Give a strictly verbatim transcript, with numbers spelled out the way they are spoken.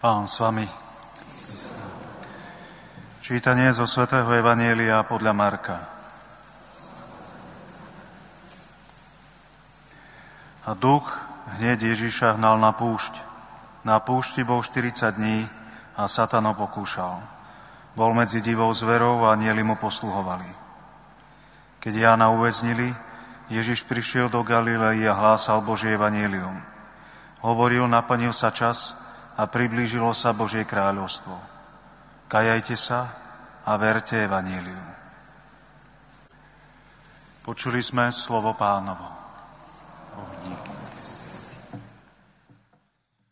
Pán s vami. Čítanie zo svätého Evanjelia podľa Marka. A duch hneď Ježiša hnal na púšť. Na púšti bol štyridsať dní a Satan ho pokúšal. Bol medzi divou zverou a anjeli mu posluhovali. Keď Jána uväznili, Ježiš prišiel do Galilei a hlásal Božie evanjelium. Hovoril, naplnil sa čas a priblížilo sa Božie kráľovstvo. Kajajte sa a verte evanjeliu. Počuli sme slovo Pánovo.